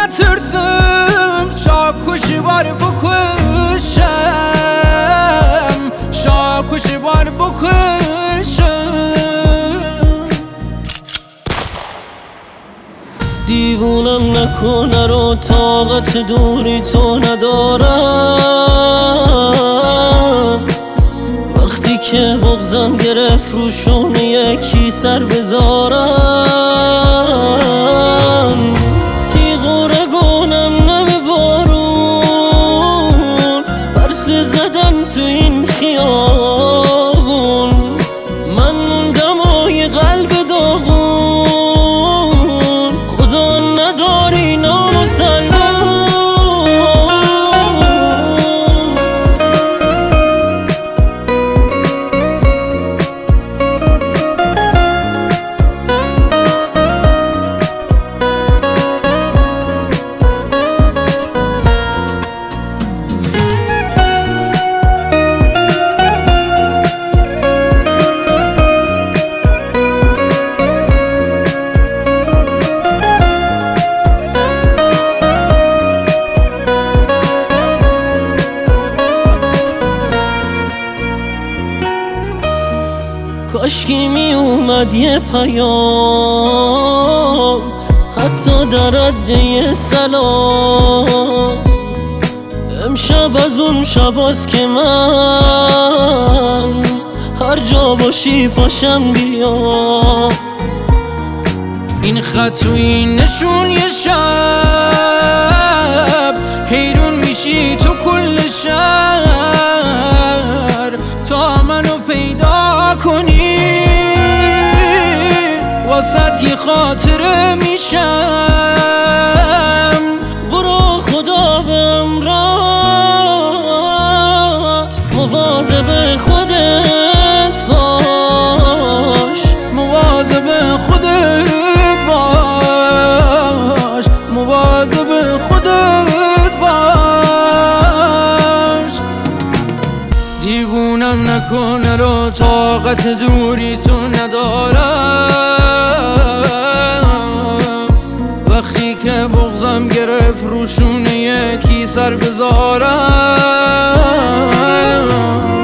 نترسم شاکوشی بار بکشم شاکوشی بار بکشم دیوونم نکنه رو طاقت دوری تو ندارم وقتی که بغضم گرفت رو شونه یکی سر بذارم تیغ و رگونم نم بارون پرسه زدم تو این خیابون من موندم آی قلب داغون خدا نداری نام و سلمون کاشکی می اومد یه پیام حتی در رده سلام امشب از اون شباست که من هر جا باشی پاشم بیا این خط و این نشون یه شب حیرون میشی تو کل شهر تا منو پیدا کنی واسه یه خاطره میشم برو خدا به امرات مواظب خودت باش مواظب خودت باش مواظب خودت باش دیوونم نکنه رو طاقت دوری تو ندارم وقتی که بغضم گرفت روشونه یکی سر بذارم